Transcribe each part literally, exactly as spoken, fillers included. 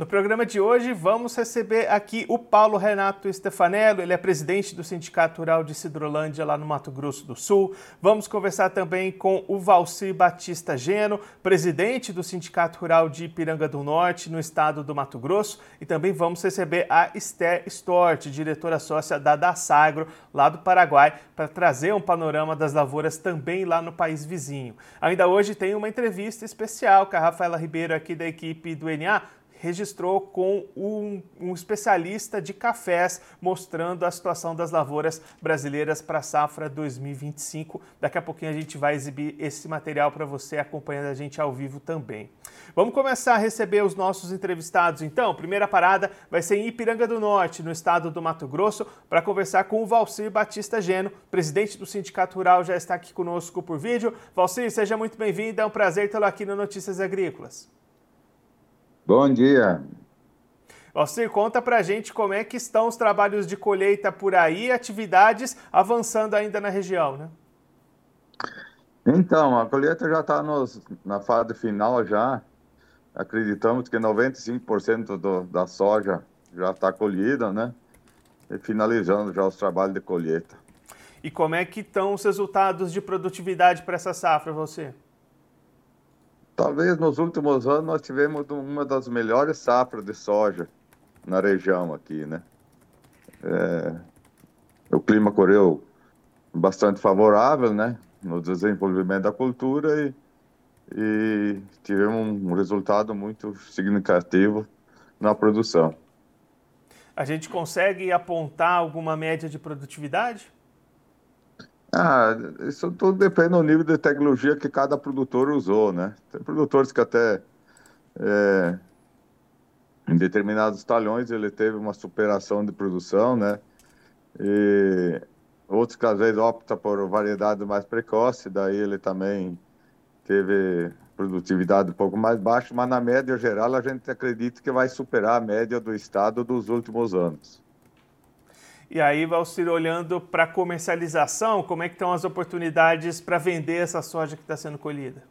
No programa de hoje, vamos receber aqui o Paulo Renato Stefanello, ele é presidente do Sindicato Rural de Sidrolândia, lá no Mato Grosso do Sul. Vamos conversar também com o Valcir Batista Geno, presidente do Sindicato Rural de Ipiranga do Norte, no estado do Mato Grosso. E também vamos receber a Esther Stort, diretora sócia da Dasagro, lá do Paraguai, para trazer um panorama das lavouras também lá no país vizinho. Ainda hoje tem uma entrevista especial que a Rafaela Ribeiro, aqui da equipe do N A, registrou com um, um especialista de cafés, mostrando a situação das lavouras brasileiras para a safra dois mil e vinte e cinco. Daqui a pouquinho a gente vai exibir esse material para você, acompanhando a gente ao vivo também. Vamos começar a receber os nossos entrevistados, então. Primeira parada vai ser em Ipiranga do Norte, no estado do Mato Grosso, para conversar com o Valcir Batista Geno, presidente do Sindicato Rural, já está aqui conosco por vídeo. Valcir, seja muito bem-vindo, é um prazer tê-lo aqui no Notícias Agrícolas. Bom dia. Valcir, conta pra gente como é que estão os trabalhos de colheita por aí, atividades avançando ainda na região, né? Então, a colheita já está na fase final já. Acreditamos que noventa e cinco por cento do, da soja já está colhida, né? E finalizando já os trabalhos de colheita. E como é que estão os resultados de produtividade para essa safra, Valcir? Talvez nos últimos anos nós tivemos uma das melhores safras de soja na região aqui, né? É, o clima correu bastante favorável, né? No desenvolvimento da cultura e, e tivemos um resultado muito significativo na produção. A gente consegue apontar alguma média de produtividade? Ah, isso tudo depende do nível de tecnologia que cada produtor usou, né? Tem produtores que até é, em determinados talhões ele teve uma superação de produção, né? E outros que às vezes optam por variedade mais precoce, daí ele também teve produtividade um pouco mais baixa, mas na média geral a gente acredita que vai superar a média do estado dos últimos anos. E aí, Valcir, olhando para a comercialização, como é que estão as oportunidades para vender essa soja que está sendo colhida?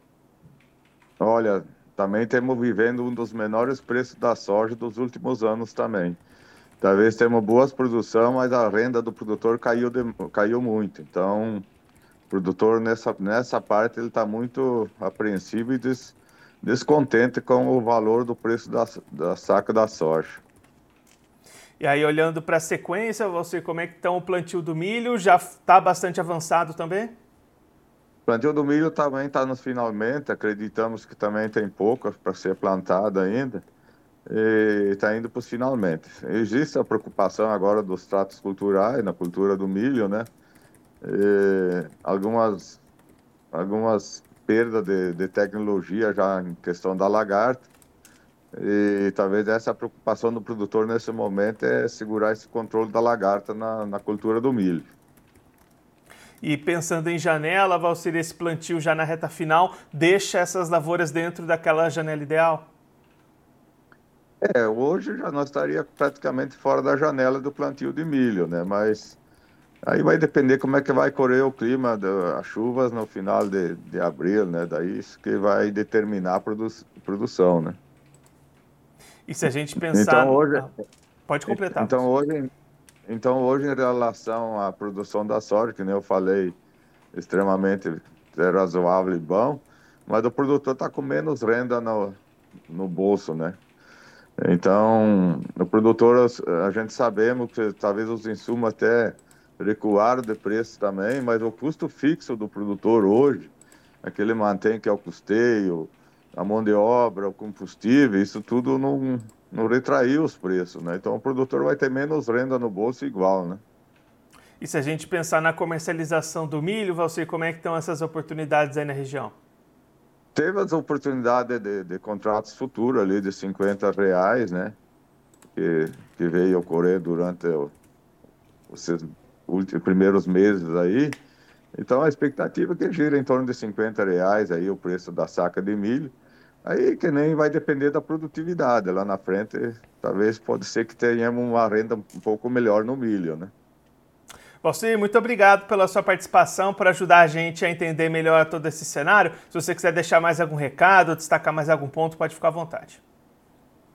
Olha, também estamos vivendo um dos menores preços da soja dos últimos anos também. Talvez temos boas produção, mas a renda do produtor caiu, de, caiu muito. Então, o produtor nessa, nessa parte ele está muito apreensivo e des, descontente com o valor do preço da, da saca da soja. E aí, olhando para a sequência, Valcir, como é que estão o plantio do milho? Já está bastante avançado também? O plantio do milho também está nos finalmente, acreditamos que também tem pouco para ser plantado ainda, e está indo para os finalmente. Existe a preocupação agora dos tratos culturais, na cultura do milho, né? E algumas, algumas perdas de, de tecnologia já em questão da lagarta, e talvez essa preocupação do produtor nesse momento é segurar esse controle da lagarta na, na cultura do milho. E pensando em janela, Valcir, esse plantio já na reta final, deixa essas lavouras dentro daquela janela ideal? É, hoje já nós estaria praticamente fora da janela do plantio de milho, né? Mas aí vai depender como é que vai correr o clima, as chuvas no final de, de abril, né? Daí isso que vai determinar a produ produção, né? E se a gente pensar... Então hoje, ah, pode completar. então hoje, então hoje em relação à produção da soja, que nem eu falei, extremamente razoável e bom, mas o produtor está com menos renda no, no bolso, né? Então, o produtor, a gente sabemos que talvez os insumos até recuaram de preço também, mas o custo fixo do produtor hoje, aquele mantém que é o custeio, a mão de obra, o combustível, isso tudo não, não retraiu os preços, né? Então o produtor vai ter menos renda no bolso igual, né? E se a gente pensar na comercialização do milho, Valcir, como é que estão essas oportunidades aí na região? Teve as oportunidades de, de contratos futuros ali de cinquenta reais, né? Que, que veio ocorrer durante o, os últimos, primeiros meses aí. Então a expectativa é que gira em torno de cinquenta reais aí o preço da saca de milho. Aí que nem vai depender da produtividade. Lá na frente, talvez pode ser que tenhamos uma renda um pouco melhor no milho, né? Valcir, muito obrigado pela sua participação, por ajudar a gente a entender melhor todo esse cenário. Se você quiser deixar mais algum recado, destacar mais algum ponto, pode ficar à vontade.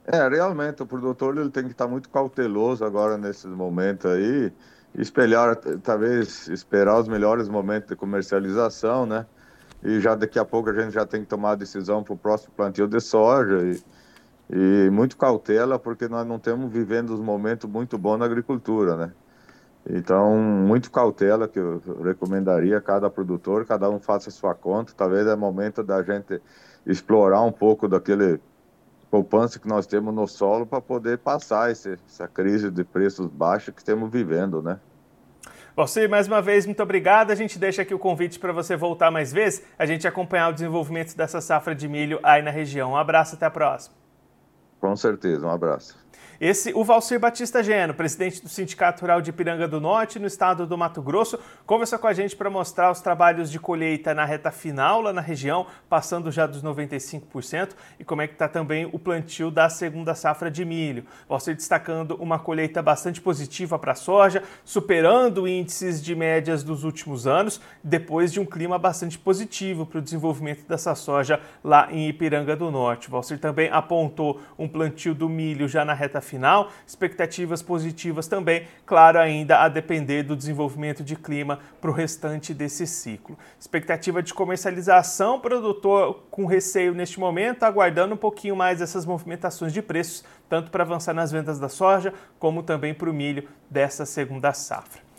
É, realmente, o produtor ele tem que estar muito cauteloso agora nesse momento aí, espelhar, talvez esperar os melhores momentos de comercialização, né? E já daqui a pouco a gente já tem que tomar a decisão para o próximo plantio de soja e, e muito cautela, porque nós não estamos vivendo os momentos muito bons na agricultura, né? Então, muito cautela que eu recomendaria a cada produtor, cada um faça a sua conta. Talvez é momento da gente explorar um pouco daquele poupança que nós temos no solo para poder passar esse, essa crise de preços baixos que estamos vivendo, né? Valcir, mais uma vez, muito obrigado. A gente deixa aqui o convite para você voltar mais vezes, a gente acompanhar o desenvolvimento dessa safra de milho aí na região. Um abraço, até a próxima. Com certeza, um abraço. Esse, o Valcir Batista Geno, presidente do Sindicato Rural de Ipiranga do Norte, no estado do Mato Grosso, conversou com a gente para mostrar os trabalhos de colheita na reta final lá na região, passando já dos noventa e cinco por cento, e como é que está também o plantio da segunda safra de milho. Valcir destacando uma colheita bastante positiva para a soja, superando índices de médias dos últimos anos, depois de um clima bastante positivo para o desenvolvimento dessa soja lá em Ipiranga do Norte. Valcir também apontou um plantio do milho já na reta final, expectativas positivas também, claro, ainda a depender do desenvolvimento de clima para o restante desse ciclo. Expectativa de comercialização, produtor com receio neste momento, aguardando um pouquinho mais essas movimentações de preços, tanto para avançar nas vendas da soja, como também para o milho dessa segunda safra.